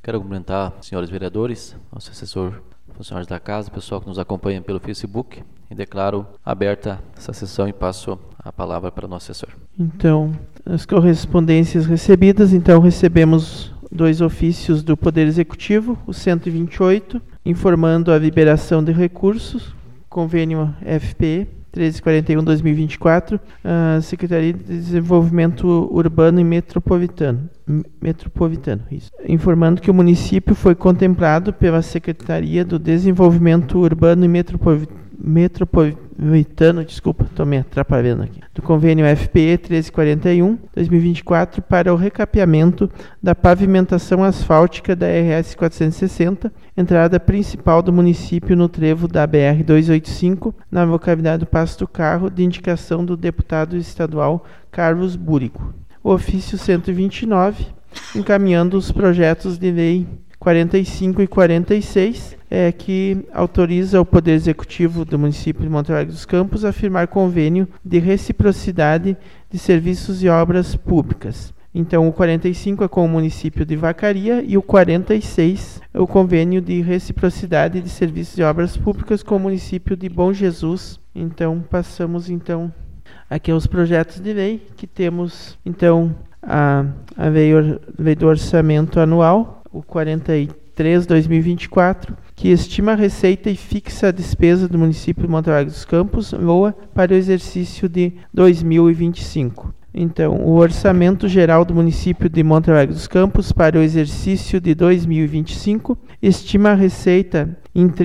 Quero cumprimentar os senhores vereadores, nosso assessor, funcionários da casa, pessoal que nos acompanha pelo Facebook, e declaro aberta essa sessão e passo a palavra para o nosso assessor. Então, as correspondências recebidas, recebemos 2 ofícios do Poder Executivo, o 128, informando a liberação de recursos, convênio FPE 1341-2024, Secretaria de Desenvolvimento Urbano e Metropolitano, isso. Informando que o município foi contemplado pela Secretaria do Desenvolvimento Urbano e Metropolitano, estou me atrapalhando aqui, do convênio FPE 1341-2024 para o recapeamento da pavimentação asfáltica da RS 460, entrada principal do município no trevo da BR 285, na localidade do Passo do Carro, de indicação do deputado estadual Carlos Búrigo. O ofício 129, encaminhando os projetos de lei 45 e 46, que autoriza o Poder Executivo do município de Monte Alegre dos Campos a firmar convênio de reciprocidade de serviços e obras públicas. Então, o 45 é com o município de Vacaria e o 46 é o convênio de reciprocidade de serviços e obras públicas com o município de Bom Jesus. Então, passamos aqui aos projetos de lei, que temos a lei do orçamento anual, o 43/2024, que estima a receita e fixa a despesa do município de Monte Alegre dos Campos, LOA, para o exercício de 2025. Então, o orçamento geral do município de Monte Alegre dos Campos para o exercício de 2025 estima a receita em R$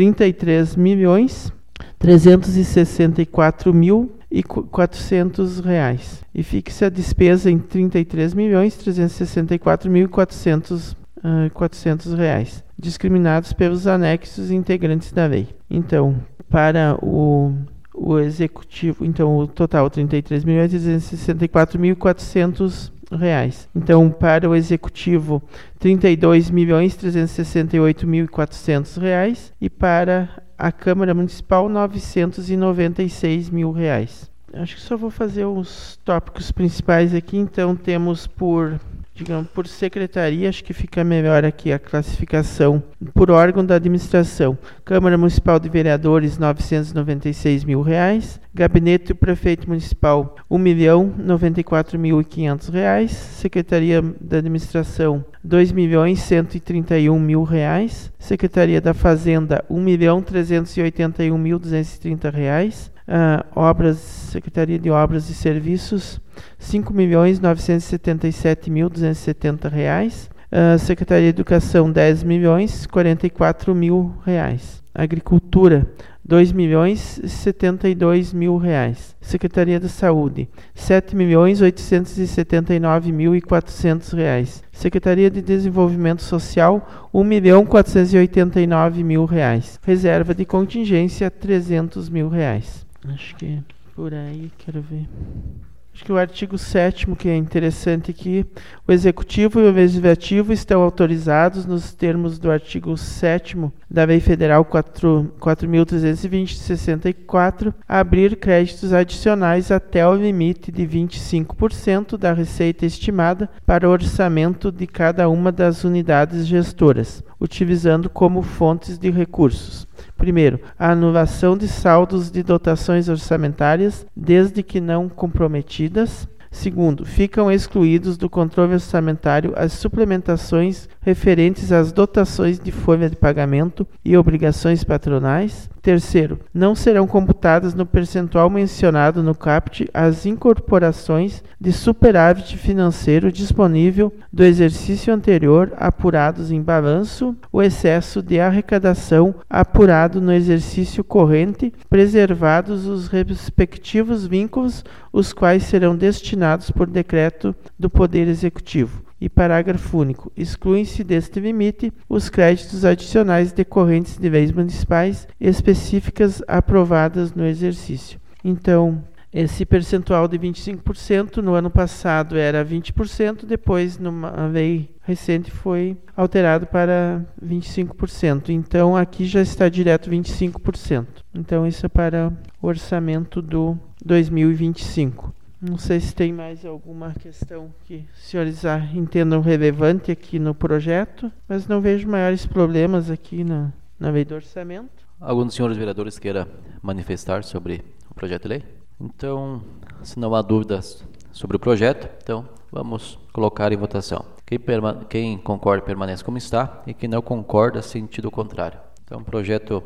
33.364.400 e fixa a despesa em R$ 33.364.400, discriminados pelos anexos integrantes da lei. Então, para o executivo, o total R$ 33.364.400. Então, para o executivo, R$ 32.368.400 e para a Câmara Municipal, R$ 996.000. Acho que só vou fazer os tópicos principais aqui. Então, temos por secretaria, acho que fica melhor aqui a classificação por órgão da administração. Câmara Municipal de Vereadores, R$ 996.000. Gabinete do Prefeito Municipal, R$ 1.094.500. Secretaria da Administração, R$ 2.131.000. Secretaria da Fazenda, R$ 1.381.230. Secretaria de Obras e Serviços, R$ 5.977.270. Secretaria de Educação, R$ 10.044.000. Agricultura, R$ 2.072.000. Secretaria da Saúde, R$ 7.879.400. Secretaria de Desenvolvimento Social, R$ 1.489.000. Reserva de contingência, R$ 300.000. Acho que por aí, quero ver. Acho que o artigo 7º, que é interessante aqui, o Executivo e o Legislativo estão autorizados, nos termos do artigo 7º da Lei Federal 4.320/64, a abrir créditos adicionais até o limite de 25% da receita estimada para o orçamento de cada uma das unidades gestoras, utilizando como fontes de recursos. Primeiro, a anulação de saldos de dotações orçamentárias, desde que não comprometidas. Segundo, ficam excluídos do controle orçamentário as suplementações referentes às dotações de folha de pagamento e obrigações patronais. Terceiro, não serão computadas no percentual mencionado no caput as incorporações de superávit financeiro disponível do exercício anterior apurados em balanço, o excesso de arrecadação apurado no exercício corrente, preservados os respectivos vínculos, os quais serão destinados por decreto do Poder Executivo. E parágrafo único. Excluem-se deste limite os créditos adicionais decorrentes de leis municipais específicas aprovadas no exercício. Então, esse percentual de 25% no ano passado era 20%, depois, numa lei recente, foi alterado para 25%. Então, aqui já está direto 25%. Então, isso é para o orçamento do 2025. Não sei se tem mais alguma questão que os senhores entendam relevante aqui no projeto, mas não vejo maiores problemas aqui na lei do orçamento. Algum dos senhores vereadores queira manifestar sobre o projeto de lei? Então, se não há dúvidas sobre o projeto, então vamos colocar em votação. Quem concorda permanece como está e quem não concorda, sentido contrário. Então, projeto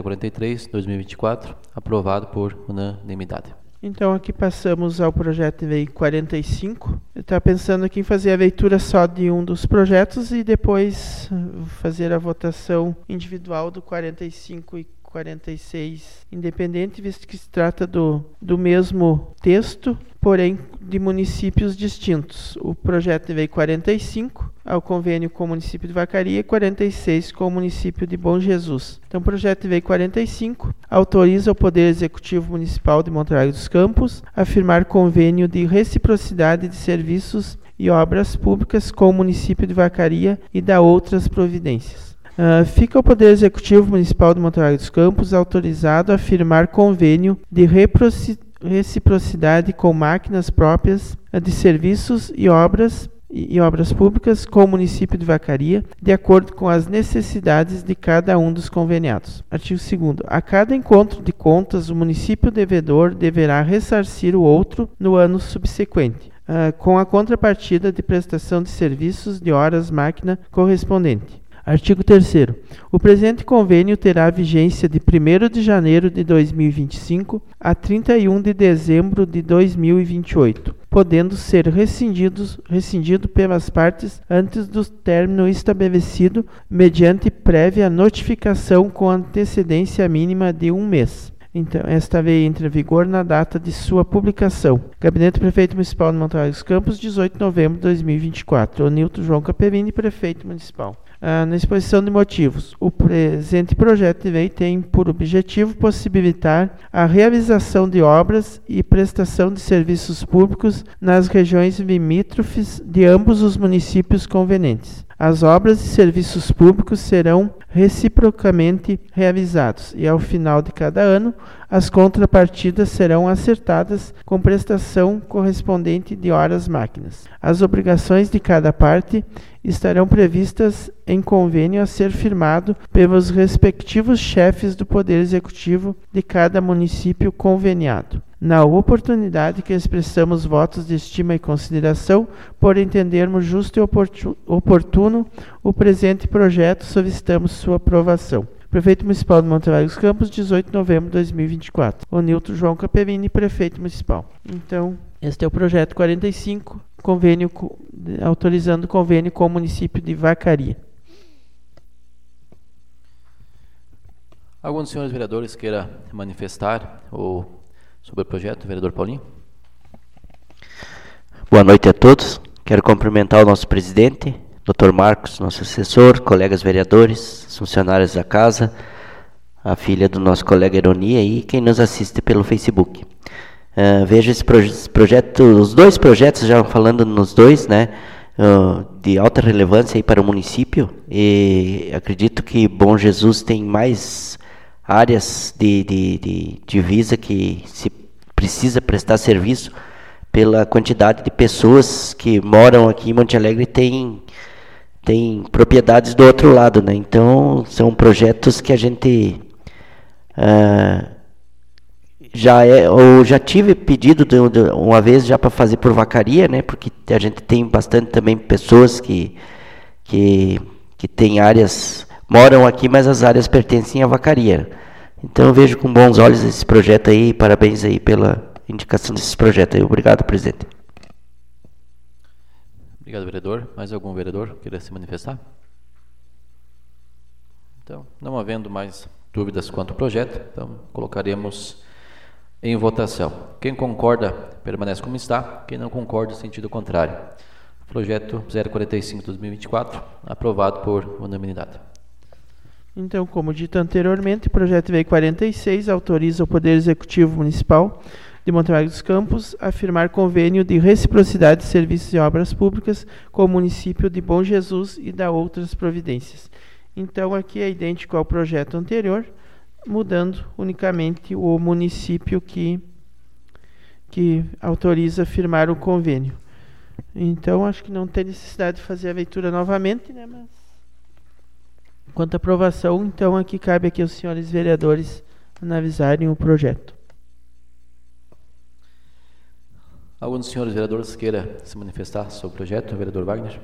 043/2024, aprovado por unanimidade. Então aqui passamos ao projeto de lei 45. Eu estava pensando aqui em fazer a leitura só de um dos projetos e depois fazer a votação individual do 45 e 46 independente, visto que se trata do mesmo texto, porém de municípios distintos. O projeto de lei 45 ao convênio com o município de Vacaria e 46 com o município de Bom Jesus. Então, o projeto de lei 45 autoriza o Poder Executivo Municipal de Monte dos Campos a firmar convênio de reciprocidade de serviços e obras públicas com o município de Vacaria e da outras providências. Fica o Poder Executivo Municipal de Monte dos Campos autorizado a firmar convênio de reciprocidade com máquinas próprias de serviços e obras públicas com o município de Vacaria, de acordo com as necessidades de cada um dos conveniados. Artigo 2º. A cada encontro de contas, o município devedor deverá ressarcir o outro no ano subsequente, com a contrapartida de prestação de serviços de horas máquina correspondente. Artigo 3º. O presente convênio terá vigência de 1º de janeiro de 2025 a 31 de dezembro de 2028, podendo ser rescindido pelas partes antes do término estabelecido, mediante prévia notificação com antecedência mínima de 1 mês. Então, esta lei entra em vigor na data de sua publicação. Gabinete do Prefeito Municipal de Monte dos Campos, 18 de novembro de 2024. Onilton João Capellini, Prefeito Municipal. Na exposição de motivos, o presente projeto de lei tem por objetivo possibilitar a realização de obras e prestação de serviços públicos nas regiões limítrofes de ambos os municípios convenientes. As obras e serviços públicos serão reciprocamente realizados e, ao final de cada ano, as contrapartidas serão acertadas com prestação correspondente de horas máquinas. As obrigações de cada parte estarão previstas em convênio a ser firmado pelos respectivos chefes do Poder Executivo de cada município conveniado. Na oportunidade que expressamos votos de estima e consideração, por entendermos justo e oportuno o presente projeto, solicitamos sua aprovação. Prefeito Municipal de Monte dos Campos, 18 de novembro de 2024. Onilton João Capellini, Prefeito Municipal. Então, este é o projeto 45, autorizando o convênio com o município de Vacaria. Algum dos senhores vereadores queira manifestar sobre o projeto? Vereador Paulinho. Boa noite a todos. Quero cumprimentar o nosso presidente, Dr. Marcos, nosso assessor, colegas vereadores, funcionários da casa, a filha do nosso colega Ironia e quem nos assiste pelo Facebook. Vejo esse projeto, os dois projetos, já falando nos dois, né, de alta relevância aí para o município, e acredito que Bom Jesus tem mais áreas de divisa que se precisa prestar serviço pela quantidade de pessoas que moram aqui em Monte Alegre e tem propriedades do outro lado, né? Então são projetos que a gente já tive pedido uma vez já para fazer por Vacaria, né? Porque a gente tem bastante também pessoas que têm áreas, moram aqui, mas as áreas pertencem à Vacaria. Então eu vejo com bons olhos esse projeto aí, parabéns aí pela indicação desse projeto aí. Obrigado, presidente. Obrigado, vereador. Mais algum vereador queira se manifestar? Então, não havendo mais dúvidas quanto ao projeto, então colocaremos em votação. Quem concorda, permanece como está. Quem não concorda, sentido contrário. Projeto 045/2024, aprovado por unanimidade. Então, como dito anteriormente, o projeto de lei 46 autoriza o Poder Executivo Municipal de Monte dos Campos a firmar convênio de reciprocidade de serviços e obras públicas com o município de Bom Jesus e da outras providências. Então, aqui é idêntico ao projeto anterior, mudando unicamente o município que que autoriza firmar o convênio. Então, acho que não tem necessidade de fazer a leitura novamente, né? Mas, quanto à aprovação, então, aqui cabe aqui aos senhores vereadores analisarem o projeto. Algum dos senhores vereadores queira se manifestar sobre o projeto? Vereador Wagner.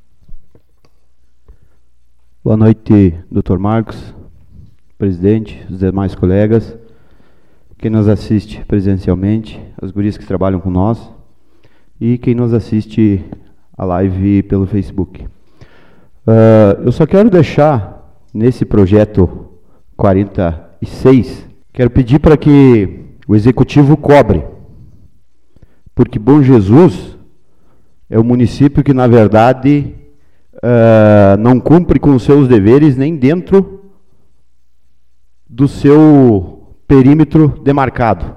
Boa noite, Dr. Marcos, presidente, os demais colegas, quem nos assiste presencialmente, as gurias que trabalham com nós e quem nos assiste a live pelo Facebook. Eu só quero deixar nesse projeto 46, quero pedir para que o executivo cobre, porque Bom Jesus é um município que, na verdade, não cumpre com os seus deveres nem dentro do seu perímetro demarcado.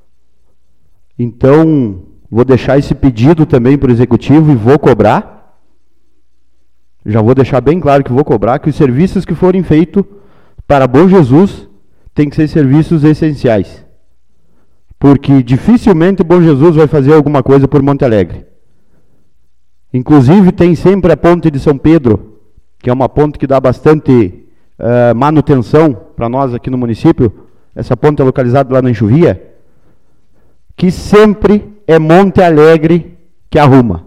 Então, vou deixar esse pedido também para o executivo e vou cobrar. Já vou deixar bem claro que vou cobrar que os serviços que forem feitos para Bom Jesus têm que ser serviços essenciais. Porque dificilmente Bom Jesus vai fazer alguma coisa por Monte Alegre. Inclusive tem sempre a ponte de São Pedro, que é uma ponte que dá bastante manutenção para nós aqui no município. Essa ponte é localizada lá na Enxuvia, que sempre é Monte Alegre que arruma.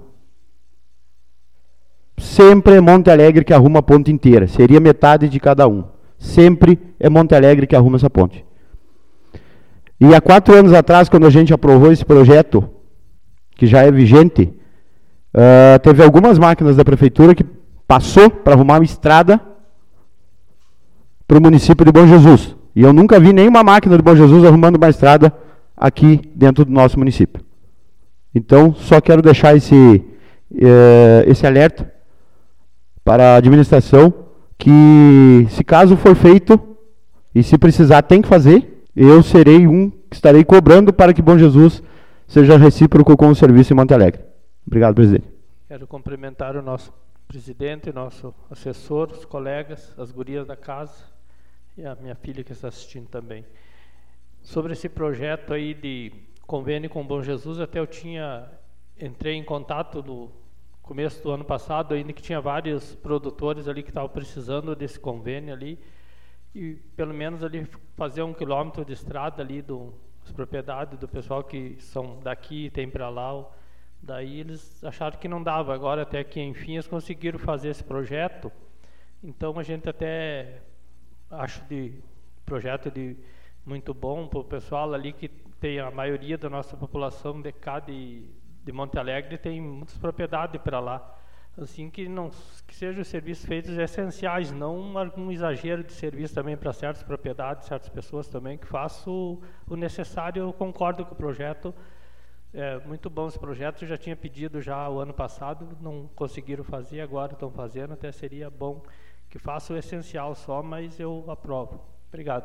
Sempre é Monte Alegre que arruma a ponte inteira. Seria metade de cada um. Sempre é Monte Alegre que arruma essa ponte. E há 4 anos atrás, quando a gente aprovou esse projeto, que já é vigente, teve algumas máquinas da prefeitura que passou para arrumar uma estrada para o município de Bom Jesus. E eu nunca vi nenhuma máquina de Bom Jesus arrumando uma estrada aqui dentro do nosso município. Então, só quero deixar esse alerta para a administração, que se caso for feito, e se precisar tem que fazer, eu serei que estarei cobrando para que Bom Jesus seja recíproco com o serviço em Monte Alegre. Obrigado, presidente. Quero cumprimentar o nosso presidente, nosso assessor, os colegas, as gurias da casa e a minha filha que está assistindo também. Sobre esse projeto aí de convênio com Bom Jesus, até entrei em contato no começo do ano passado, ainda que tinha vários produtores ali que estavam precisando desse convênio ali, e pelo menos ali fazer 1 quilômetro de estrada ali das propriedades do pessoal que são daqui e tem para lá. Daí eles acharam que não dava. Agora até que enfim eles conseguiram fazer esse projeto. Então a gente até acho projeto muito bom para o pessoal ali que tem a maioria da nossa população de cá de Monte Alegre, tem muitas propriedades para lá. Assim que sejam os serviços feitos essenciais, não algum exagero de serviço também para certas propriedades, certas pessoas também, que façam o necessário. Eu concordo com o projeto, é muito bom esse projeto, eu já tinha pedido já o ano passado, não conseguiram fazer, agora estão fazendo, até seria bom que façam o essencial só, mas eu aprovo. Obrigado.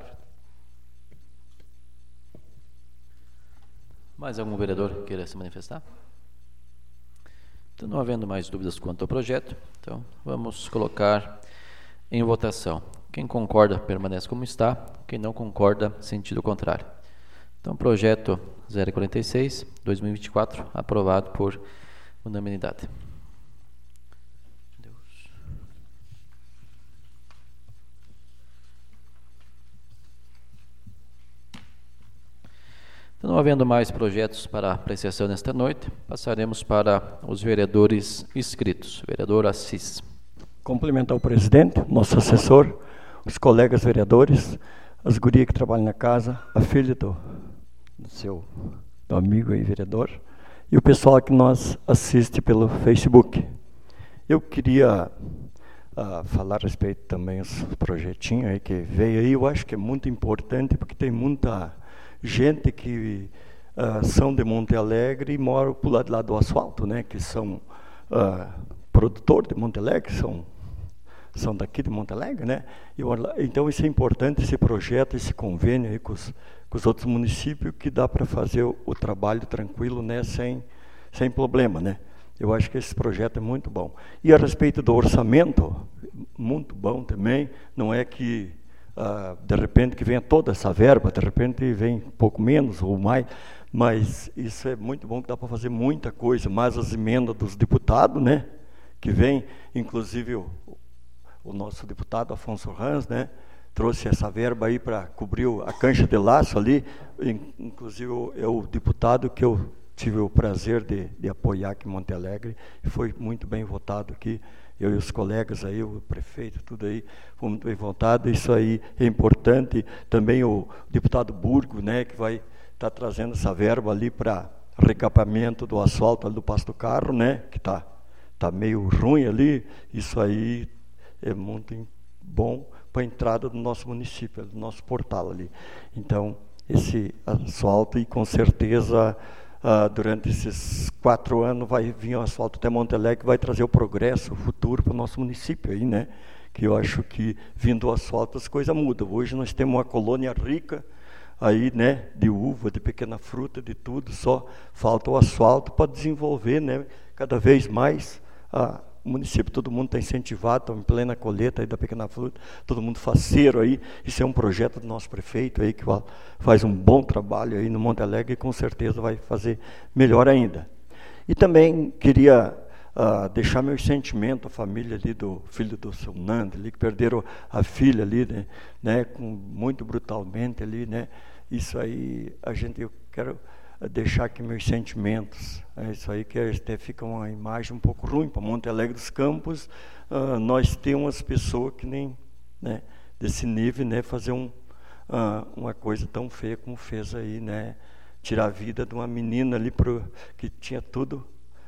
Mais algum vereador queira se manifestar? Então, não havendo mais dúvidas quanto ao projeto, então vamos colocar em votação. Quem concorda, permanece como está. Quem não concorda, sentido contrário. Então, projeto 046, 2024, aprovado por unanimidade. Então, não havendo mais projetos para apreciação nesta noite, passaremos para os vereadores inscritos. Vereador Assis. Complementar o presidente, nosso assessor, os colegas vereadores, as gurias que trabalham na casa, a filha do amigo aí, vereador, e o pessoal que nos assiste pelo Facebook. Eu queria falar a respeito também dos projetinhos aí que veio aí. Eu acho que é muito importante, porque tem muita gente que são de Monte Alegre e moram para o lado lá do asfalto, né? Que são produtores de Monte Alegre, são daqui de Monte Alegre, né? Então isso é importante, esse projeto, esse convênio aí com os outros municípios, que dá para fazer o trabalho tranquilo, né? Sem problema, né? Eu acho que esse projeto é muito bom. E a respeito do orçamento, muito bom também. Não é que de repente que venha toda essa verba, de repente vem um pouco menos ou mais, Mas isso é muito bom, que dá para fazer muita coisa, mais as emendas dos deputados, né, que vem, inclusive o nosso deputado Afonso Rans, né, trouxe essa verba aí para cobrir a cancha de laço ali, inclusive é o deputado que eu tive o prazer de apoiar aqui em Monte Alegre, e foi muito bem votado aqui, eu e os colegas aí, o prefeito, tudo aí, foi muito bem votado, isso aí é importante. Também o deputado Burgo, né, que vai estar trazendo essa verba ali para recapamento do asfalto ali do Pasto Carro, né, que tá meio ruim ali, isso aí é muito bom para a entrada do nosso município, do nosso portal ali. Então, esse asfalto, e com certeza, durante esses 4 anos, vai vir o asfalto até Monte Alegre, que vai trazer o progresso, o futuro para o nosso município aí, né? Que eu acho que, vindo o asfalto, as coisas mudam. Hoje nós temos uma colônia rica aí, né? De uva, de pequena fruta, de tudo, só falta o asfalto para desenvolver, né? Cada vez mais o município, todo mundo está incentivado, está em plena colheita aí da pequena fruta, todo mundo faceiro aí. Isso é um projeto do nosso prefeito aí, que faz um bom trabalho aí no Monte Alegre, e com certeza vai fazer melhor ainda. E também queria deixar meu sentimento à família ali do filho do seu Nando, ali, que perderam a filha ali, né, muito brutalmente ali, né. Isso aí, eu quero deixar aqui meus sentimentos. É isso aí, que até fica uma imagem um pouco ruim para Monte Alegre dos Campos. Nós temos umas pessoas que nem, né, desse nível, né, fazer uma coisa tão feia como fez aí, né, tirar a vida de uma menina ali que tinha tudo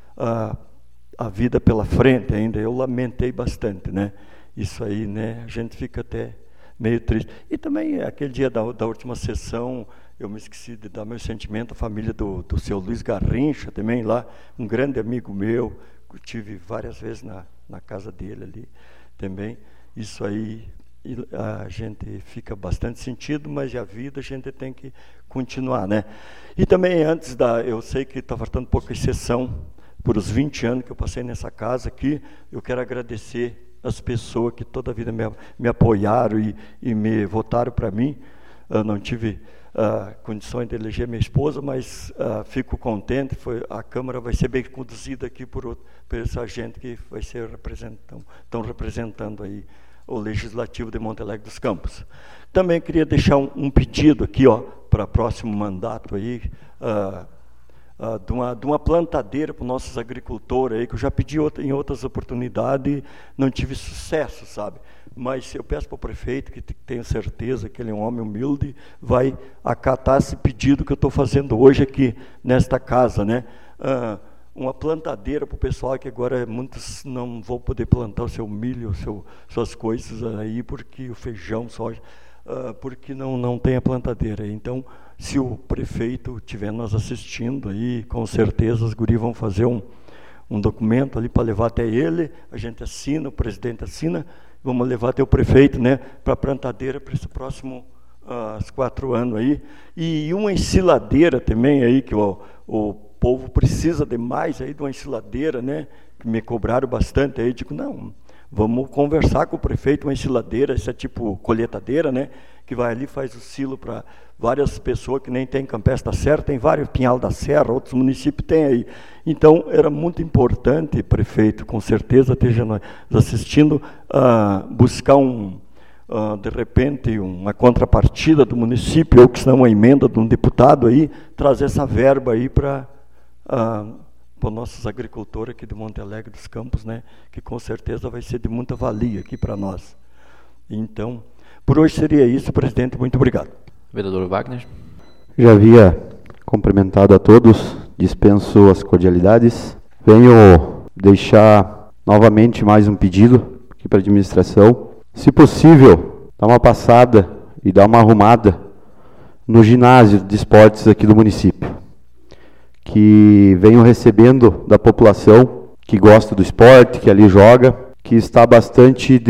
a vida pela frente ainda. Eu lamentei bastante, né, isso aí, né, a gente fica até meio triste. E também aquele dia da última sessão, eu me esqueci de dar meu sentimento à família do seu Luiz Garrincha, também lá, um grande amigo meu, que eu tive várias vezes na casa dele ali também. Isso aí, a gente fica bastante sentido, mas a vida a gente tem que continuar, né? E também eu sei que está faltando pouca exceção, por os 20 anos que eu passei nessa casa aqui, eu quero agradecer as pessoas que toda a vida me apoiaram e me votaram para mim. Eu não tive condições de eleger minha esposa, mas fico contente. A Câmara vai ser bem conduzida aqui por essa gente que vai ser estão representando aí o Legislativo de Monte Alegre dos Campos. Também queria deixar um pedido aqui, para o próximo mandato aí, de uma plantadeira para os nossos agricultores aí, que eu já pedi em outras oportunidades e não tive sucesso, sabe? Mas eu peço para o prefeito, que tenho certeza que ele é um homem humilde, vai acatar esse pedido que eu estou fazendo hoje aqui nesta casa, né? Uma plantadeira para o pessoal, que agora muitos não vão poder plantar o seu milho, suas coisas aí, porque o feijão, soja, porque não tem a plantadeira. Então, se o prefeito estiver nos assistindo aí, com certeza os guris vão fazer um documento ali para levar até ele, a gente assina, o presidente assina, vamos levar até o prefeito, né, para a plantadeira para esse próximo 4 anos aí. E uma ensiladeira também aí, que o povo precisa demais aí de uma ensiladeira, né, que me cobraram bastante aí. Digo, não, vamos conversar com o prefeito, uma ensiladeira, isso é tipo colheitadeira, né, que vai ali, faz o silo para várias pessoas que nem tem Campestre da Serra, tem vários, Pinhal da Serra, outros municípios tem aí. Então, era muito importante, prefeito, com certeza esteja nos assistindo, buscar de repente, uma contrapartida do município, ou que senão uma emenda de um deputado aí, trazer essa verba aí para nossos agricultores aqui de Monte Alegre dos Campos, né, que com certeza vai ser de muita valia aqui para nós. Então, por hoje seria isso, presidente, muito obrigado. Vereador Wagner. Já havia cumprimentado a todos, dispenso as cordialidades. Venho deixar novamente mais um pedido aqui para a administração. Se possível, dar uma passada e dar uma arrumada no ginásio de esportes aqui do município, que venho recebendo da população que gosta do esporte, que ali joga, que está bastante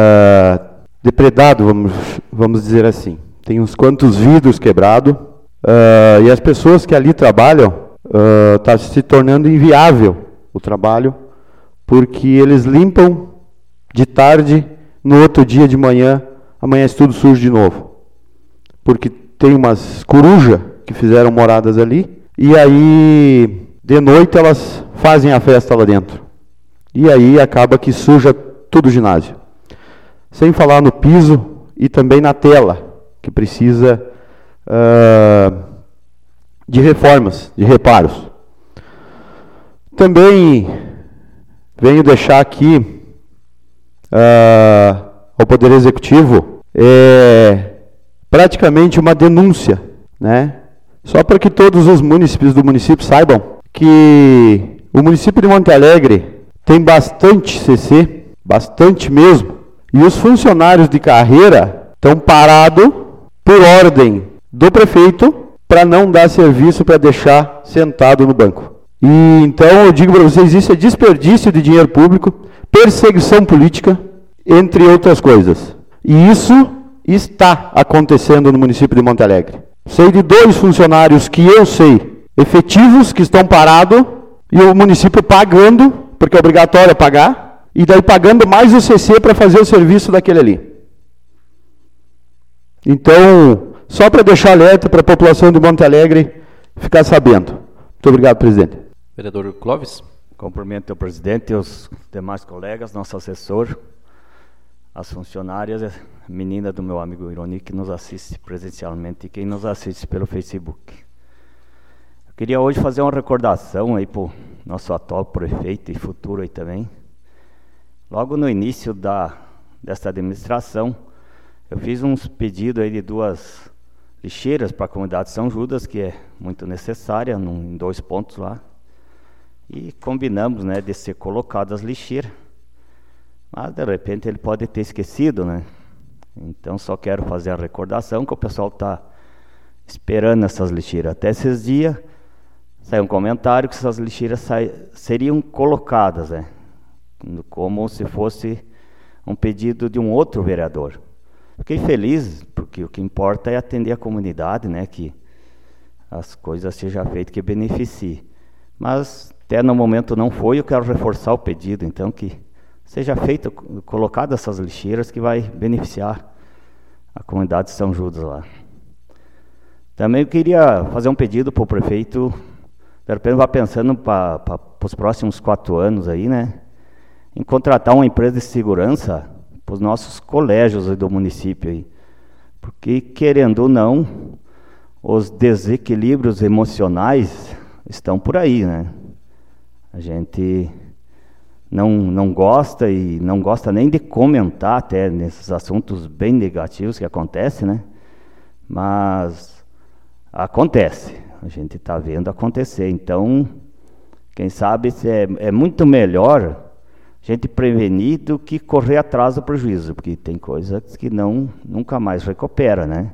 depredado, vamos dizer assim. Tem uns quantos vidros quebrados, e as pessoas que ali trabalham, está se tornando inviável o trabalho, porque eles limpam de tarde, no outro dia de manhã, amanhece tudo sujo de novo. Porque tem umas corujas que fizeram moradas ali, e aí de noite elas fazem a festa lá dentro. E aí acaba que suja todo o ginásio. Sem falar no piso e também na tela, que precisa de reformas, de reparos. Também venho deixar aqui ao Poder Executivo praticamente uma denúncia, né? Só para que todos os municípios do município saibam que o município de Monte Alegre tem bastante CC, bastante mesmo, e os funcionários de carreira estão parados por ordem do prefeito para não dar serviço, para deixar sentado no banco. E então eu digo para vocês, isso é desperdício de dinheiro público, perseguição política, entre outras coisas. E isso está acontecendo no município de Monte Alegre. Sei de 2 funcionários que eu sei, efetivos, que estão parados, e o município pagando, porque é obrigatório pagar, e daí pagando mais o CC para fazer o serviço daquele ali. Então, só para deixar alerta para a população de Monte Alegre ficar sabendo. Muito obrigado, presidente. Vereador Clóvis. Cumprimento o presidente e os demais colegas, nosso assessor, as funcionárias, a menina do meu amigo Ironi, que nos assiste presencialmente e quem nos assiste pelo Facebook. Eu queria hoje fazer uma recordação aí para o nosso atual prefeito e futuro aí também. Logo no início desta administração, eu fiz uns pedidos aí de 2 lixeiras para a comunidade São Judas, que é muito necessária, em 2 pontos lá. E combinamos, né, de ser colocadas as lixeiras. Mas de repente ele pode ter esquecido, né? Então só quero fazer a recordação que o pessoal está esperando essas lixeiras. Até esses dias saiu um comentário que essas lixeiras seriam colocadas, né? Como se fosse um pedido de um outro vereador. Fiquei feliz, porque o que importa é atender a comunidade, né? Que as coisas sejam feitas que beneficie. Mas até no momento não foi, eu quero reforçar o pedido, então que seja feito, colocado essas lixeiras que vai beneficiar a comunidade de São Judas lá. Também eu queria fazer um pedido para o prefeito, de repente vá pensando para os próximos 4 anos aí, né, em contratar uma empresa de segurança para os nossos colégios aí do município aí, porque querendo ou não, os desequilíbrios emocionais estão por aí, né? A gente não gosta e não gosta nem de comentar até nesses assuntos bem negativos que acontecem, né? Mas acontece, a gente está vendo acontecer. Então, quem sabe é muito melhor a gente prevenir do que correr atrás do prejuízo, porque tem coisas que nunca mais recupera, né?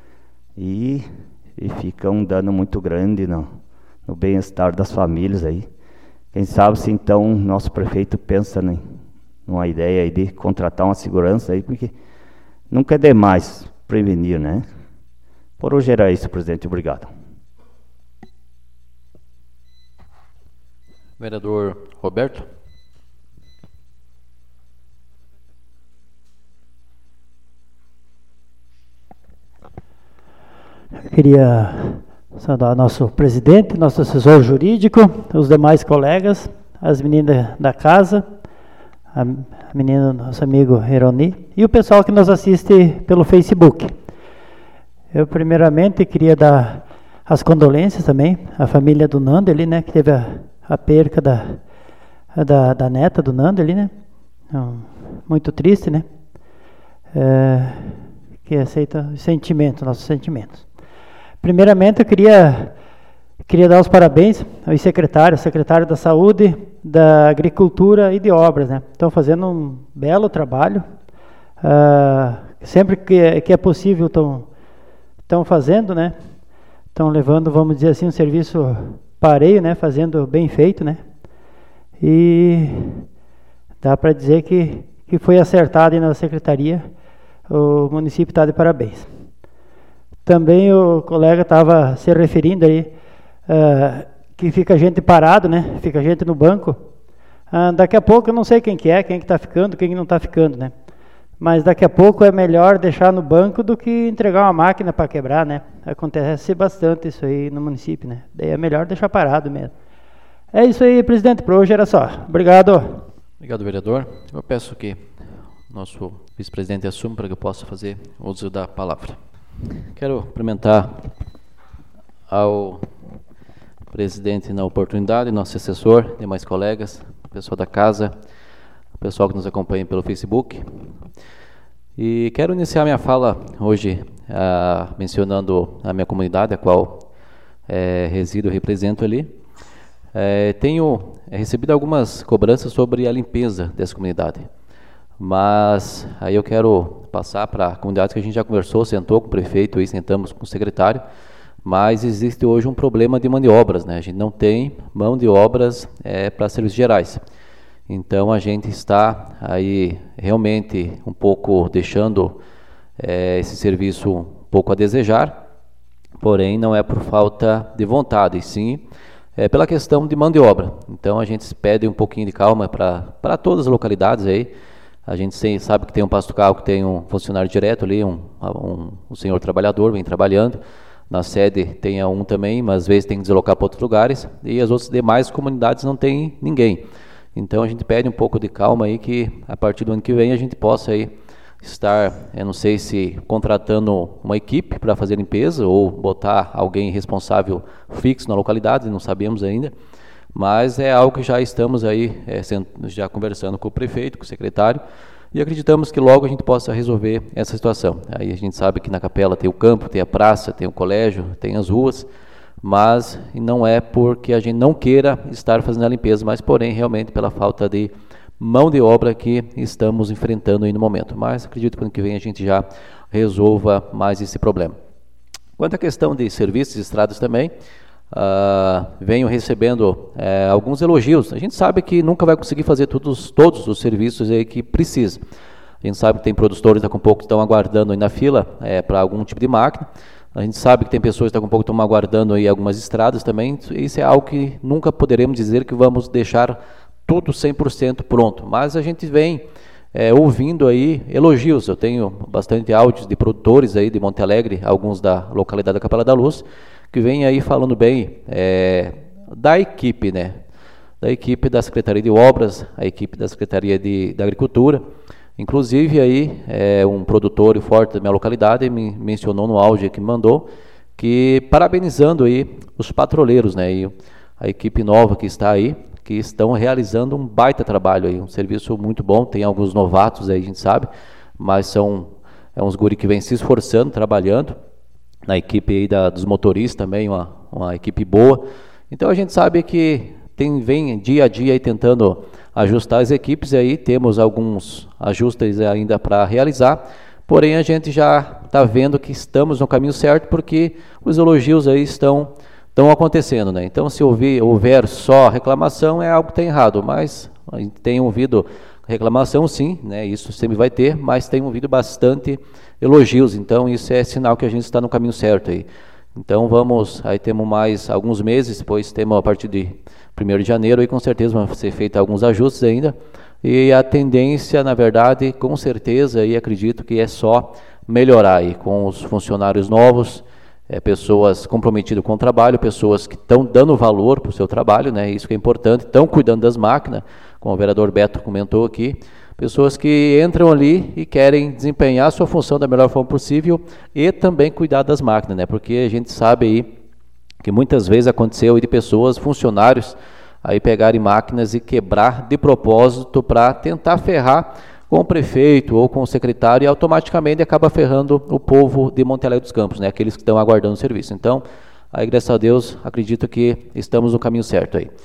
E fica um dano muito grande no bem-estar das famílias aí. Quem sabe se então nosso prefeito pensa numa ideia aí de contratar uma segurança aí, porque nunca é demais prevenir, né? Por hoje era isso, presidente. Obrigado. Vereador Roberto. Eu queria saudar nosso presidente, nosso assessor jurídico, os demais colegas, as meninas da casa, a menina do nosso amigo Ironi e o pessoal que nos assiste pelo Facebook. Eu primeiramente queria dar as condolências também à família do Nando ali, né, que teve a perca da neta do Nando ali, né, muito triste, né, que aceita os sentimentos, nossos sentimentos. Primeiramente, eu queria dar os parabéns aos secretário da Saúde, da Agricultura e de Obras, né? Estão fazendo um belo trabalho. Sempre que é possível, estão fazendo, né? Estão levando, vamos dizer assim, um serviço pareio, né? Fazendo bem feito, né? E dá para dizer que foi acertado aí na secretaria. O município está de parabéns. Também o colega estava se referindo aí, que fica gente parado, né? Fica gente no banco. Daqui a pouco eu não sei quem que está ficando, quem não está ficando, né? mas daqui a pouco é melhor deixar no banco do que entregar uma máquina para quebrar, né? Acontece bastante isso aí no município, né? Daí é melhor deixar parado mesmo. É isso aí, presidente, por hoje era só. Obrigado. Obrigado, vereador. Eu peço que nosso vice-presidente assuma para que eu possa fazer uso da palavra. Quero cumprimentar ao presidente na oportunidade, nosso assessor, demais colegas, pessoal da casa, o pessoal que nos acompanha pelo Facebook. E quero iniciar minha fala hoje mencionando a minha comunidade, a qual resido e represento ali. Tenho recebido algumas cobranças sobre a limpeza dessa comunidade, mas aí eu quero passar para a comunidade que a gente já conversou, sentou com o prefeito e sentamos com o secretário, mas existe hoje um problema de mão de obras, né? A gente não tem mão de obras para serviços gerais. Então a gente está aí realmente um pouco deixando esse serviço um pouco a desejar, porém não é por falta de vontade, e sim pela questão de mão de obra. Então a gente pede um pouquinho de calma para todas as localidades aí. A gente sabe que tem um Pasto Cal que tem um funcionário direto ali, um senhor trabalhador, vem trabalhando. Na sede tem um também, mas às vezes tem que deslocar para outros lugares, e as outras demais comunidades não tem ninguém. Então a gente pede um pouco de calma aí, que a partir do ano que vem a gente possa aí estar, eu não sei se contratando uma equipe para fazer limpeza ou botar alguém responsável fixo na localidade, não sabemos ainda, mas é algo que já estamos aí já conversando com o prefeito, com o secretário, e acreditamos que logo a gente possa resolver essa situação. Aí a gente sabe que na capela tem o campo, tem a praça, tem o colégio, tem as ruas, mas não é porque a gente não queira estar fazendo a limpeza, mas porém realmente pela falta de mão de obra que estamos enfrentando aí no momento. Mas acredito que ano que vem a gente já resolva mais esse problema. Quanto à questão de serviços e estradas também, venho recebendo alguns elogios. A gente sabe que nunca vai conseguir fazer todos os serviços aí que precisa. A gente sabe que tem produtores que daqui a pouco estão aguardando aí na fila para algum tipo de máquina. A gente sabe que tem pessoas que daqui a pouco estão aguardando aí algumas estradas também. Isso é algo que nunca poderemos dizer que vamos deixar tudo 100% pronto, mas a gente vem ouvindo aí elogios. Eu tenho bastante áudios de produtores aí de Monte Alegre, alguns da localidade da Capela da Luz, que vem aí falando bem da equipe, né? Da equipe da Secretaria de Obras, a equipe da Secretaria da Agricultura. Inclusive aí um produtor forte da minha localidade me mencionou no áudio que me mandou, que parabenizando aí os patroleiros, né? E a equipe nova que está aí, que estão realizando um baita trabalho aí, um serviço muito bom. Tem alguns novatos aí, a gente sabe, mas são uns guri que vêm se esforçando, trabalhando. Na equipe aí dos motoristas também, uma equipe boa. Então a gente sabe que vem dia a dia aí tentando ajustar as equipes, e aí temos alguns ajustes ainda para realizar, porém a gente já está vendo que estamos no caminho certo, porque os elogios aí estão acontecendo, né? Então, se houver só reclamação, é algo que está errado, mas a gente tem ouvido reclamação, sim, né? Isso sempre vai ter, mas tem ouvido bastante elogios, então isso é sinal que a gente está no caminho certo aí. Então aí temos mais alguns meses, depois temos a partir de 1º de janeiro, e com certeza vão ser feitos alguns ajustes ainda, e a tendência, na verdade, com certeza, e acredito que é só melhorar aí com os funcionários novos, pessoas comprometidas com o trabalho, pessoas que estão dando valor para o seu trabalho, né? Isso que é importante, estão cuidando das máquinas, como o vereador Beto comentou aqui, pessoas que entram ali e querem desempenhar a sua função da melhor forma possível e também cuidar das máquinas, né? Porque a gente sabe aí que muitas vezes aconteceu aí de pessoas, funcionários, aí pegarem máquinas e quebrar de propósito para tentar ferrar com o prefeito ou com o secretário, e automaticamente acaba ferrando o povo de Monte Alegre dos Campos, né? Aqueles que estão aguardando o serviço. Então, aí, graças a Deus, acredito que estamos no caminho certo aí.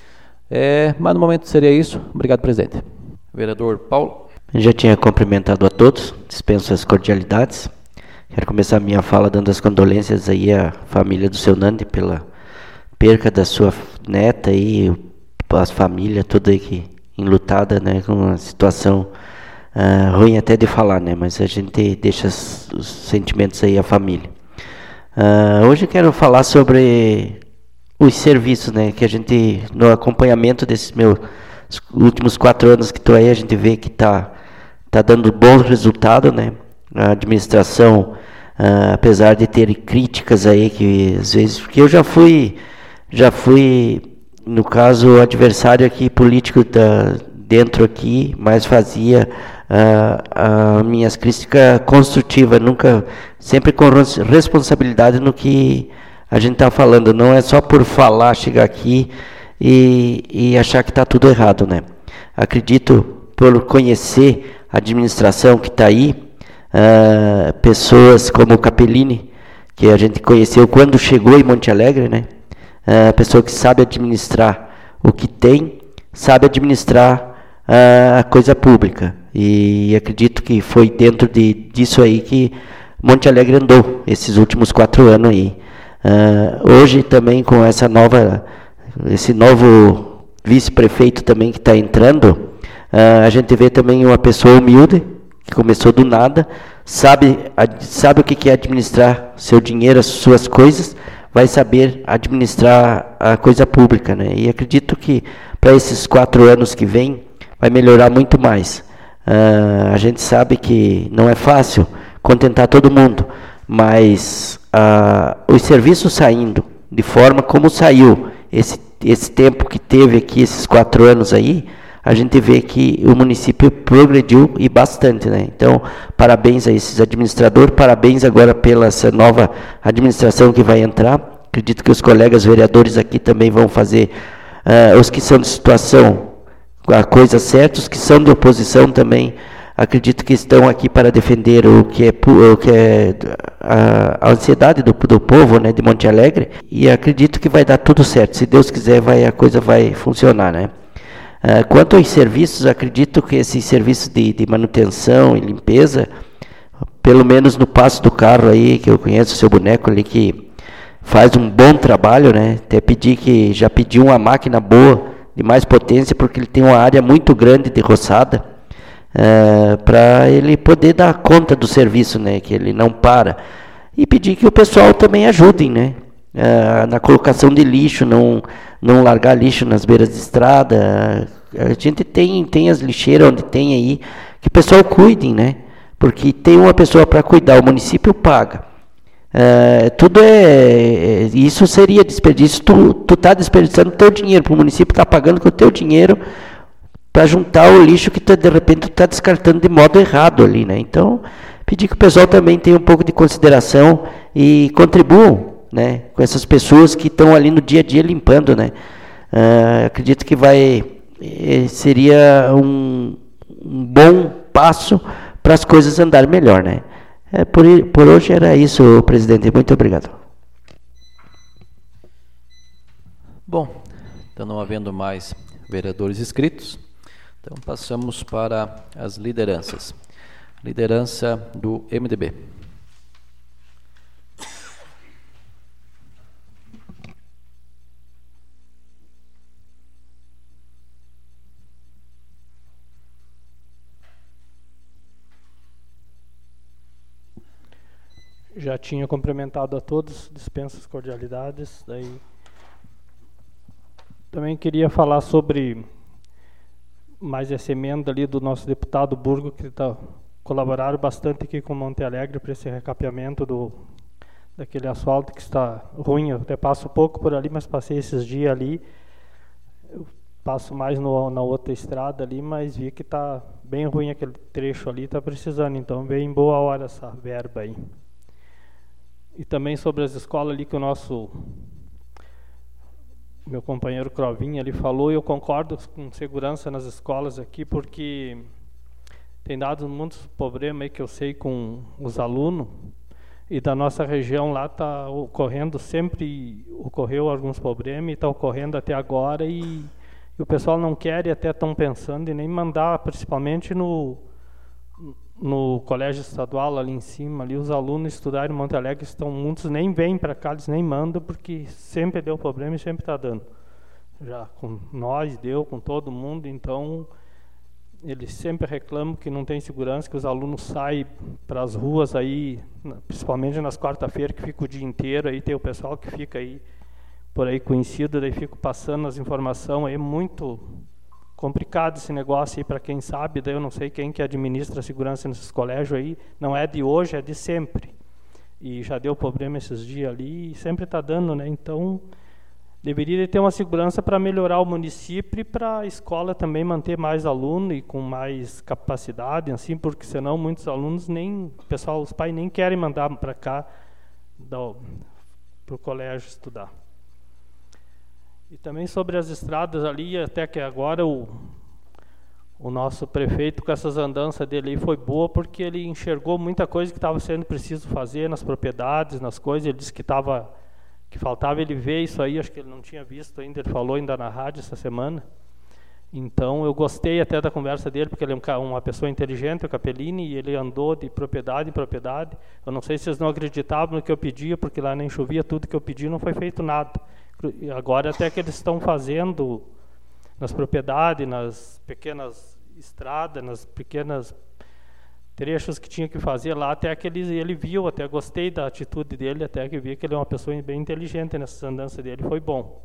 Mas no momento seria isso. Obrigado, presidente. Vereador Paulo. Eu já tinha cumprimentado a todos, dispenso as cordialidades. Quero começar a minha fala dando as condolências aí à família do seu Nandi pela perca da sua neta e as famílias toda aí enlutada, né, com uma situação ruim até de falar, né, mas a gente deixa os sentimentos aí à família. Hoje eu quero falar sobre os serviços, né, que a gente, no acompanhamento desses meus últimos 4 anos que estou aí, a gente vê que tá está dando bons resultados, né? A administração, apesar de ter críticas aí, que às vezes, porque eu já fui, no caso, adversário aqui político dentro aqui, mas fazia minhas críticas construtivas, nunca, sempre com responsabilidade no que a gente está falando, não é só por falar, chegar aqui e achar que está tudo errado, né? Acredito, por conhecer a administração que está aí, pessoas como o Capellini, que a gente conheceu quando chegou em Monte Alegre, né? Pessoa que sabe administrar o que tem, sabe administrar a coisa pública, e acredito que foi dentro disso aí que Monte Alegre andou esses últimos 4 anos aí. Hoje também com esse novo vice-prefeito também que está entrando, a gente vê também uma pessoa humilde, que começou do nada, sabe o que é administrar seu dinheiro, as suas coisas, vai saber administrar a coisa pública, né? E acredito que para esses 4 anos que vem, vai melhorar muito mais. A gente sabe que não é fácil contentar todo mundo, mas os serviços saindo de forma como saiu esse tempo que teve aqui, esses 4 anos aí, a gente vê que o município progrediu e bastante, né? Então, parabéns a esses administradores, parabéns agora pela essa nova administração que vai entrar. Acredito que os colegas vereadores aqui também vão fazer, os que são de situação, a coisa certa, os que são de oposição também, acredito que estão aqui para defender o que é a ansiedade do povo, né, de Monte Alegre, e acredito que vai dar tudo certo. Se Deus quiser, a coisa vai funcionar, né? Quanto aos serviços, acredito que esses serviços de manutenção e limpeza, pelo menos no Passo do Carro aí, que eu conheço o seu boneco ali, que faz um bom trabalho, né? Até já pedi uma máquina boa, de mais potência, porque ele tem uma área muito grande de roçada, para ele poder dar conta do serviço, né? Que ele não para. E pedir que o pessoal também ajudem, né? Na colocação de lixo, não largar lixo nas beiras de estrada. A gente tem as lixeiras onde tem aí, que o pessoal cuidem, né? Porque tem uma pessoa para cuidar, o município paga. Isso seria desperdício. Tu tá desperdiçando o teu dinheiro, o município está pagando com o teu dinheiro para juntar o lixo que de repente tu está descartando de modo errado ali, né? Então, pedir que o pessoal também tenha um pouco de consideração e contribuam, né, com essas pessoas que estão ali no dia a dia limpando, né? Acredito que seria um bom passo para as coisas andarem melhor, né? Por hoje era isso, presidente. Muito obrigado. Bom, então não havendo mais vereadores inscritos, então passamos para as lideranças. Liderança do MDB. Já tinha cumprimentado a todos, dispenso as cordialidades. Daí também queria falar sobre mais essa emenda ali do nosso deputado Burgo, que colaboraram bastante aqui com Monte Alegre para esse recapeamento daquele asfalto que está ruim. Eu até passo pouco por ali, mas passei esses dias ali. Eu passo mais na outra estrada ali, mas vi que está bem ruim aquele trecho ali, está precisando. Então veio em boa hora essa verba aí. E também sobre as escolas ali que meu companheiro Crovinha ali falou, eu concordo com segurança nas escolas aqui, porque tem dado muitos problemas aí que eu sei com os alunos, e da nossa região lá está ocorrendo, sempre ocorreu alguns problemas, e está ocorrendo até agora, e o pessoal não quer e até estão pensando em nem mandar, principalmente no colégio estadual ali em cima, ali os alunos estudarem em Monte Alegre, muitos nem vêm para cá, eles nem mandam, porque sempre deu problema e sempre está dando. Já com nós deu, com todo mundo, então eles sempre reclamam que não tem segurança, que os alunos saem para as ruas aí, principalmente nas quarta-feiras, que fica o dia inteiro, aí tem o pessoal que fica aí por aí conhecido, daí fico passando as informações aí, muito complicado esse negócio aí para quem sabe, daí eu não sei quem que administra a segurança nesses colégios aí, não é de hoje, é de sempre. E já deu problema esses dias ali, e sempre está dando, né? Então, deveria ter uma segurança para melhorar o município e para a escola também manter mais aluno e com mais capacidade, assim, porque senão muitos alunos os pais nem querem mandar para cá, para o colégio estudar. E também sobre as estradas ali, até que agora o nosso prefeito, com essas andanças dele aí, foi boa, porque ele enxergou muita coisa que estava sendo preciso fazer nas propriedades, nas coisas. Ele disse que faltava ele ver isso aí, acho que ele não tinha visto ainda, ele falou ainda na rádio essa semana. Então eu gostei até da conversa dele, porque ele é uma pessoa inteligente, o Capellini, e ele andou de propriedade em propriedade. Eu não sei se vocês não acreditavam no que eu pedia, porque lá nem chovia, tudo que eu pedi não foi feito nada. Agora até que eles estão fazendo nas propriedades, nas pequenas estradas, nas pequenas trechos que tinha que fazer lá, até que ele viu, até gostei da atitude dele, até que vi que ele é uma pessoa bem inteligente nessas andanças dele, foi bom.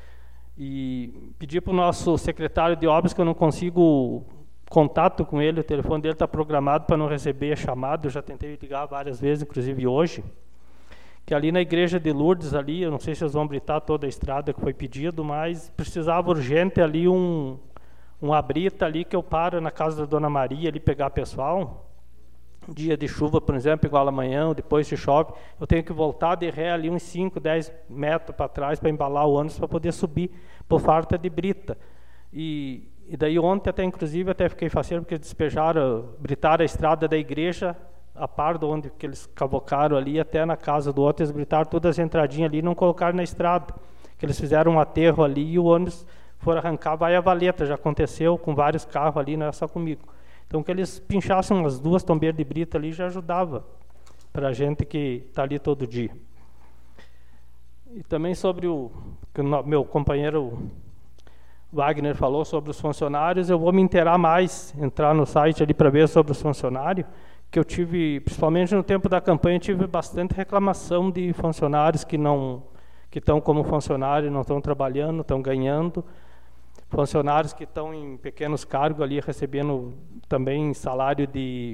E pedi para o nosso secretário de obras, que eu não consigo contato com ele, o telefone dele está programado para não receber chamado, eu já tentei ligar várias vezes, inclusive hoje, que ali na igreja de Lourdes, ali, eu não sei se eles vão habilitar toda a estrada que foi pedido, mas precisava urgente ali um abrita ali, que eu paro na casa da Dona Maria, ali pegar pessoal. Dia de chuva, por exemplo, igual amanhã, depois se chove, eu tenho que voltar de ré ali uns 5, 10 metros para trás para embalar o ônibus para poder subir por falta de brita. E daí ontem inclusive fiquei faceiro, porque britaram a estrada da igreja, a par de onde que eles cavocaram ali, até na casa do outro, eles britaram todas as entradinhas ali e não colocaram na estrada, que eles fizeram um aterro ali e o ônibus for arrancar, vai a valeta, já aconteceu com vários carros ali, não é só comigo. Então, que eles pinchassem umas 2 tombeiras de brita ali já ajudava para a gente que está ali todo dia. E também sobre que o meu companheiro Wagner falou sobre os funcionários, eu vou me inteirar mais, entrar no site ali para ver sobre os funcionários, que eu tive, principalmente no tempo da campanha, tive bastante reclamação de funcionários que estão como funcionário, não estão trabalhando, estão ganhando. Funcionários que estão em pequenos cargos ali, recebendo também salário de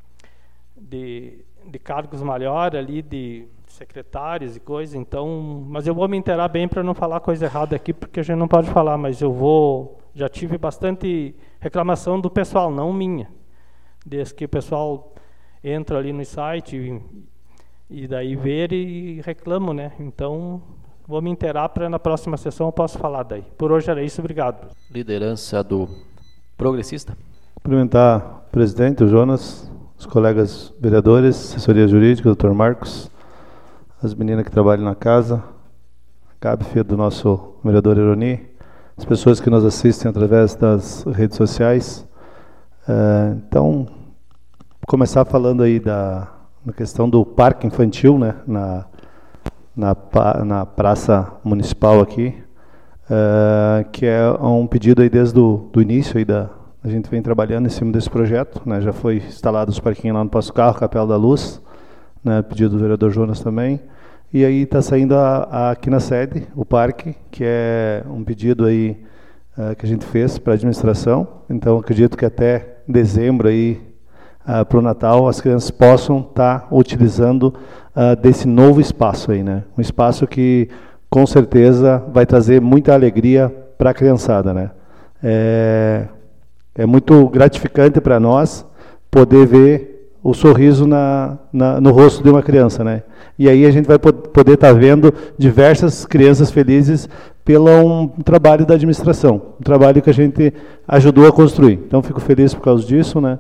cargos maiores ali, de secretários e coisas. Então, mas eu vou me inteirar bem para não falar coisa errada aqui, porque a gente não pode falar, mas já tive bastante reclamação do pessoal, não minha. Desde que o pessoal entra ali no site e daí ver e reclamam, né? Então, vou me inteirar para na próxima sessão eu posso falar daí. Por hoje era isso, obrigado. Liderança do progressista. Cumprimentar o presidente, o Jonas, os colegas vereadores, assessoria jurídica, o Dr. Marcos, as meninas que trabalham na casa, Gabi, filho do nosso vereador Ironi, as pessoas que nos assistem através das redes sociais. Então, começar falando aí na questão do parque infantil, né, na praça municipal aqui, que é um pedido aí desde o início aí a gente vem trabalhando em cima desse projeto, né, já foi instalado os parquinhos lá no Passo Carro, Capela da Luz, né, pedido do vereador Jonas também, e aí está saindo aqui na sede o parque, que é um pedido aí que a gente fez para a administração. Então acredito que até dezembro aí para o Natal as crianças possam estar utilizando desse novo espaço aí, né? Um espaço que com certeza vai trazer muita alegria para a criançada, né? É muito gratificante para nós poder ver o sorriso no rosto de uma criança, né? E aí a gente vai poder estar vendo diversas crianças felizes pelo um trabalho da administração, um trabalho que a gente ajudou a construir. Então fico feliz por causa disso, né?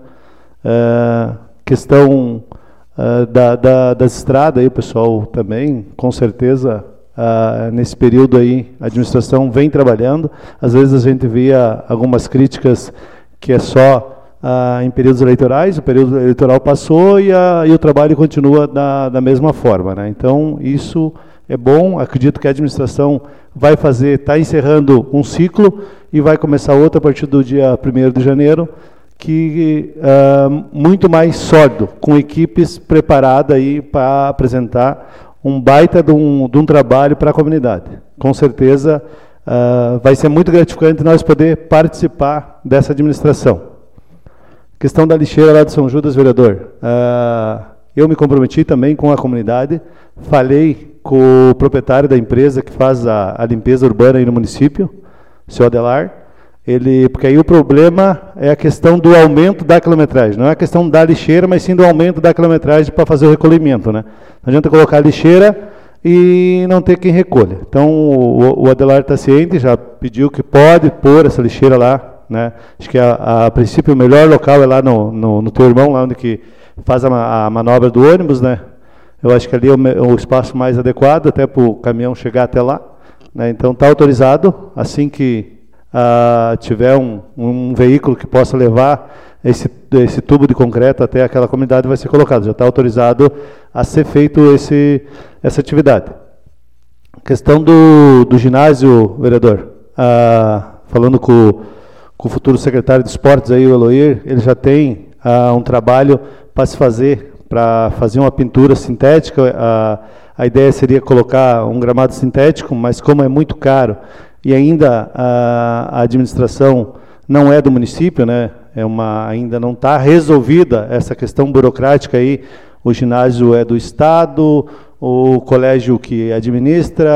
Questão das estradas aí, o pessoal também, com certeza, nesse período aí, a administração vem trabalhando. Às vezes a gente via algumas críticas que é só em períodos eleitorais, o período eleitoral passou e o trabalho continua da mesma forma, né? Então, isso é bom. Acredito que a administração vai está encerrando um ciclo e vai começar outro a partir do dia 1º de janeiro, que muito mais sólido, com equipes preparadas aí para apresentar um baita de um trabalho para a comunidade. Com certeza, vai ser muito gratificante nós poder participar dessa administração. Questão da lixeira lá de São Judas, vereador. Eu me comprometi também com a comunidade, falei com o proprietário da empresa que faz a limpeza urbana aí no município, o senhor Adelar, porque aí o problema é a questão do aumento da quilometragem, não é a questão da lixeira, mas sim do aumento da quilometragem para fazer o recolhimento, né? Não adianta colocar a lixeira e não ter quem recolha. Então o Adelar está ciente, já pediu que pode pôr essa lixeira lá, né? Acho que a princípio o melhor local é lá no teu irmão, lá onde que faz a manobra do ônibus, né? Eu acho que ali é o espaço mais adequado até para o caminhão chegar até lá, né? Então está autorizado, assim que tiver um veículo que possa levar esse tubo de concreto até aquela comunidade, vai ser colocado. Já está autorizado a ser feito essa atividade. Questão do ginásio, vereador, falando com o futuro secretário de esportes, aí, o Eloir, ele já tem um trabalho para fazer uma pintura sintética. A ideia seria colocar um gramado sintético, mas como é muito caro e ainda a administração não é do município, né? Ainda não está resolvida essa questão burocrática aí. O ginásio é do Estado, o colégio que administra,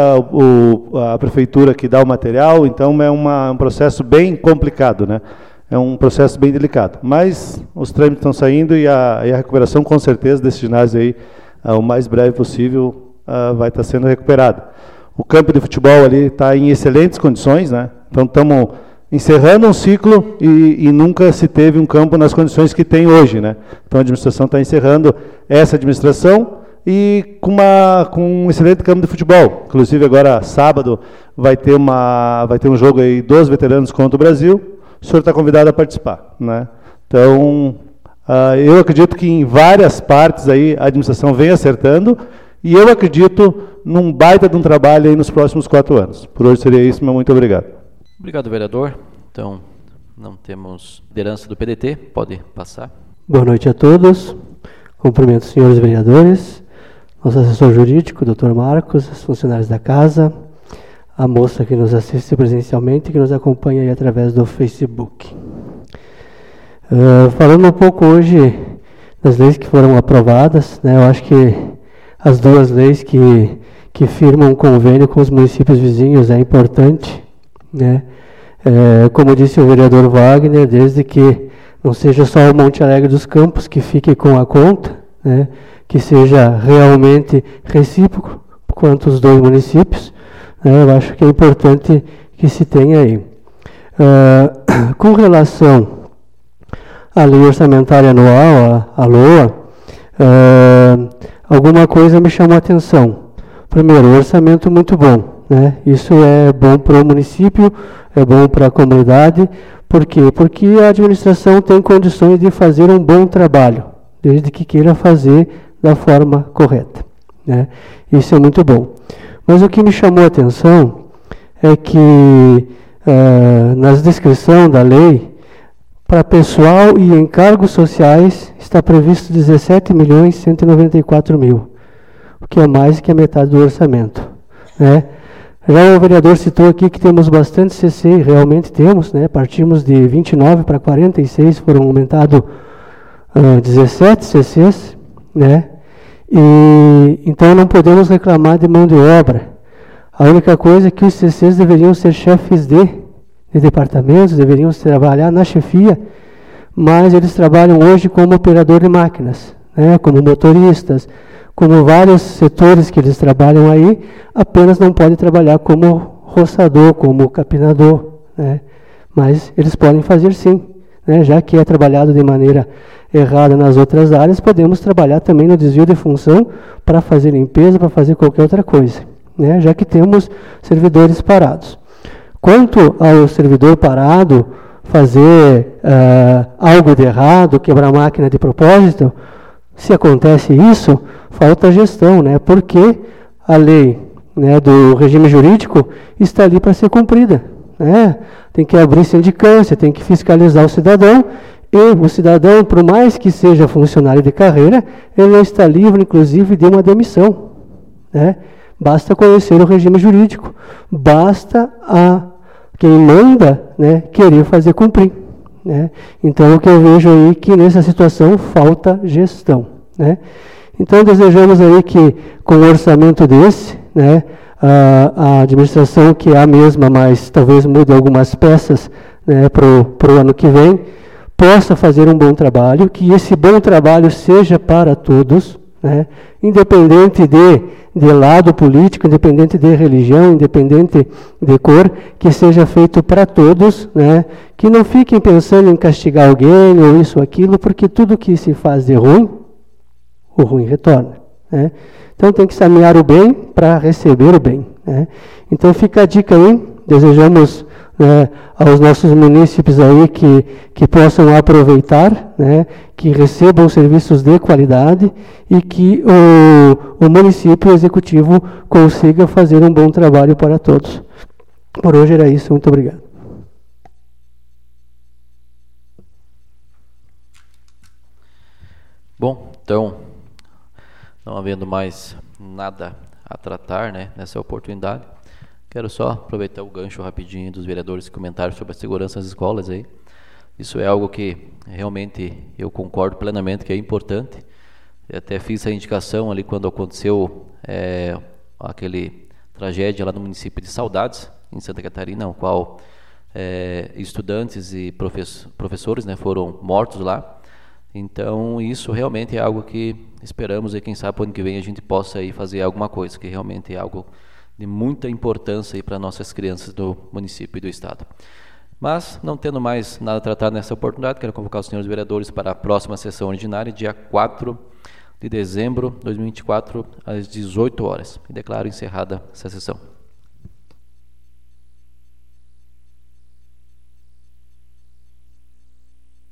a prefeitura que dá o material, então é um processo bem complicado, né? É um processo bem delicado. Mas os trâmites estão saindo e a recuperação, com certeza, desse ginásio aí, o mais breve possível, vai estar sendo recuperado. O campo de futebol ali está em excelentes condições, né? Então estamos encerrando um ciclo e nunca se teve um campo nas condições que tem hoje, né? Então a administração está encerrando essa administração e com um excelente campo de futebol. Inclusive agora sábado vai ter um jogo aí dos veteranos contra o Brasil. O senhor está convidado a participar, né? Então eu acredito que em várias partes aí a administração vem acertando e eu acredito num baita de um trabalho aí nos próximos 4 anos. Por hoje seria isso, meu muito obrigado. Obrigado, vereador. Então, não temos liderança do PDT, pode passar. Boa noite a todos. Cumprimento os senhores vereadores, nosso assessor jurídico, Dr. Marcos, os funcionários da casa, a moça que nos assiste presencialmente e que nos acompanha aí através do Facebook. Falando um pouco hoje das leis que foram aprovadas, né, eu acho que as 2 leis que firmam um convênio com os municípios vizinhos é importante, né? Como disse o vereador Wagner, desde que não seja só o Monte Alegre dos Campos que fique com a conta, né? Que seja realmente recíproco quanto os 2 municípios, né? Eu acho que é importante que se tenha aí. Com relação à lei orçamentária anual, a LOA, alguma coisa me chamou a atenção. Primeiro, o orçamento muito bom, né? Isso é bom para o município, é bom para a comunidade. Por quê? Porque a administração tem condições de fazer um bom trabalho, desde que queira fazer da forma correta, né? Isso é muito bom. Mas o que me chamou a atenção é que nas descrições da lei, para pessoal e encargos sociais, está previsto 17.194.000, o que é mais que a metade do orçamento, né? Já o vereador citou aqui que temos bastante CC, e realmente temos, né? Partimos de 29 para 46, foram aumentados 17 CCs, né? E então não podemos reclamar de mão de obra. A única coisa é que os CCs deveriam ser chefes de departamentos, deveriam trabalhar na chefia, mas eles trabalham hoje como operador de máquinas, né? Como motoristas, como vários setores que eles trabalham aí, apenas não podem trabalhar como roçador, como capinador, né? Mas eles podem fazer sim, né? Já que é trabalhado de maneira errada nas outras áreas, podemos trabalhar também no desvio de função para fazer limpeza, para fazer qualquer outra coisa, né? Já que temos servidores parados. Quanto ao servidor parado fazer algo de errado, quebrar a máquina de propósito, se acontece isso, falta gestão, né? Porque a lei, né, do regime jurídico está ali para ser cumprida, né? Tem que abrir sindicância, tem que fiscalizar o cidadão, e o cidadão, por mais que seja funcionário de carreira, ele não está livre, inclusive, de uma demissão, né? Basta conhecer o regime jurídico, basta quem manda, né, querer fazer cumprir. Né? Então, o que eu vejo aí que nessa situação falta gestão. Né? Então, desejamos aí que com um orçamento desse, né, a administração, que é a mesma, mas talvez mude algumas peças, né, para o ano que vem, possa fazer um bom trabalho, que esse bom trabalho seja para todos, né, independente de lado político, independente de religião, independente de cor, que seja feito para todos, né, que não fiquem pensando em castigar alguém ou isso ou aquilo, porque tudo que se faz de ruim, o ruim retorna. Né? Então tem que semear o bem para receber o bem. Né? Então fica a dica aí, desejamos, né, aos nossos munícipes aí que possam aproveitar, né, que recebam serviços de qualidade e que o município executivo consiga fazer um bom trabalho para todos. Por hoje era isso, muito obrigado. Bom, então, não havendo mais nada a tratar, né, nessa oportunidade, quero só aproveitar o gancho rapidinho dos vereadores que comentaram sobre a segurança nas escolas aí. Isso é algo que realmente eu concordo plenamente que é importante. Eu até fiz a indicação ali quando aconteceu aquele tragédia lá no município de Saudades, em Santa Catarina, no qual estudantes e professores, né, foram mortos lá. Então, isso realmente é algo que esperamos e quem sabe para o ano que vem a gente possa aí fazer alguma coisa, que realmente é algo de muita importância para nossas crianças do município e do estado. Mas, não tendo mais nada a tratar nessa oportunidade, quero convocar os senhores vereadores para a próxima sessão ordinária, dia 4 de dezembro de 2024, às 18 horas. E declaro encerrada essa sessão.